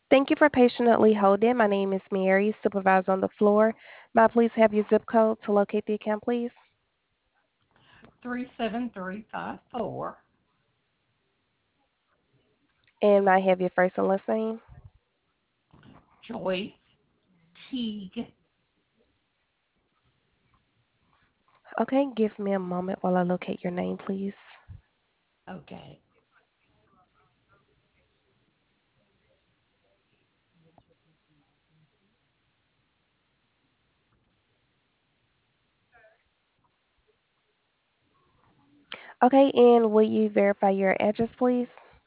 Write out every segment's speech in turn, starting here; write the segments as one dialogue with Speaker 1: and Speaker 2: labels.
Speaker 1: Thank you for patiently holding. My name is Mary, supervisor on the floor. May I please have your zip code to locate the account, please?
Speaker 2: 37354.
Speaker 1: And may I have your first and last name?
Speaker 2: Joyce Teague.
Speaker 1: Okay, give me a moment while I locate your name, please.
Speaker 2: Okay.
Speaker 1: Okay, and will you verify your address, please?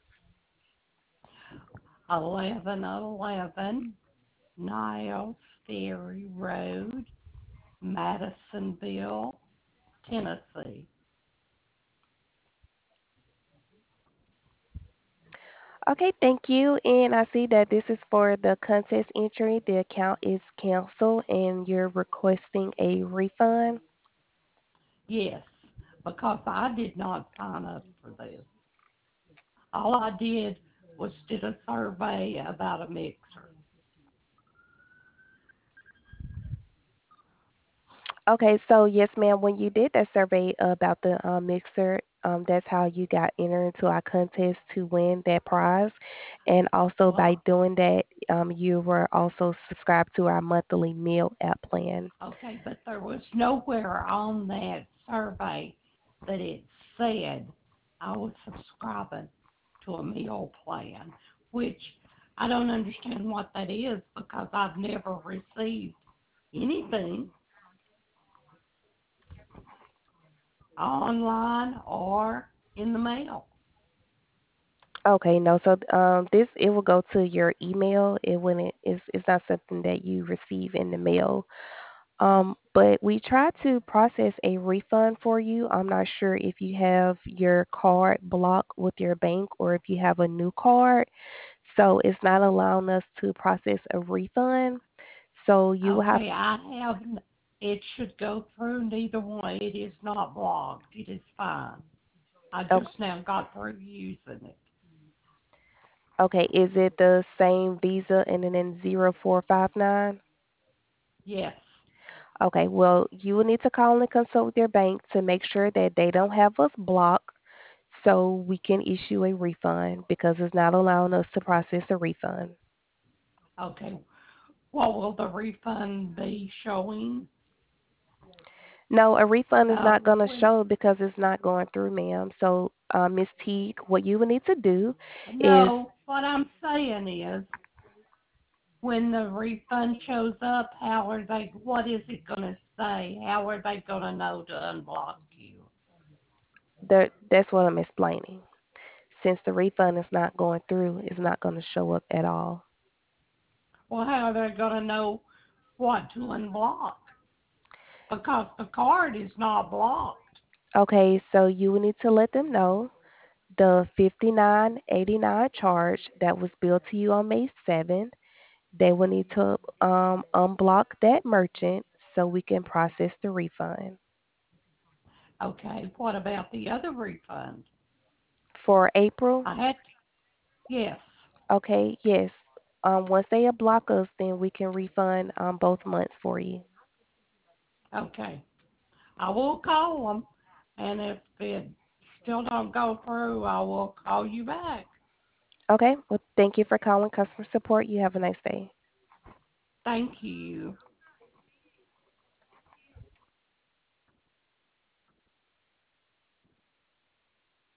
Speaker 2: 1111 Niles Ferry Road, Madisonville, Tennessee.
Speaker 1: Okay, thank you. And I see that this is for the contest entry. The account is canceled and you're requesting a refund.
Speaker 2: Yes, because I did not sign up for this. All I did was did a survey about a mixer.
Speaker 1: Okay, so yes, ma'am, when you did that survey about the mixer, that's how you got entered into our contest to win that prize. And also by
Speaker 2: Well,
Speaker 1: doing that, you were also subscribed to our monthly meal app plan.
Speaker 2: okay, but there was nowhere on that survey that it said I was subscribing to a meal plan, which I don't understand what that is because I've never received anything online or in the mail.
Speaker 1: Okay, no, so this it will go to your email. It wouldn't it's not something that you receive in the mail. But we try to process a refund for you. I'm not sure if you have your card blocked with your bank or if you have a new card. So it's not allowing us to process a refund. So you will have,
Speaker 2: Okay, I have, it should go through neither one. It is not blocked. It is fine. I
Speaker 1: okay,
Speaker 2: just now got through using it.
Speaker 1: okay, is it the same Visa and then 0459?
Speaker 2: Yes.
Speaker 1: Okay, well, you will need to call and consult with your bank to make sure that they don't have us blocked so we can issue a refund because it's not allowing us to process a refund.
Speaker 2: Okay. What will the refund be showing?
Speaker 1: No, a refund is not going to
Speaker 2: When
Speaker 1: show because it's not going through, ma'am. So, Miss Teague, what you will need to do is,
Speaker 2: no, what I'm saying is when the refund shows up, how are they? What is it going to say? How are they going to know to unblock you?
Speaker 1: that's what I'm explaining. Since the refund is not going through, it's not going to show up at all.
Speaker 2: Well, how are they going to know what to unblock? Because the card is not blocked.
Speaker 1: Okay, so you will need to let them know the 59.89 charge that was billed to you on May 7th. They will need to unblock that merchant so we can process the refund.
Speaker 2: Okay, what about the other refund?
Speaker 1: For April,
Speaker 2: I had, yes.
Speaker 1: okay, yes. Once they block us, then we can refund both months for you.
Speaker 2: Okay, I will call them, and if it still don't go through, I will call you back.
Speaker 1: Okay, well, thank you for calling customer support. You have a nice day.
Speaker 2: Thank you.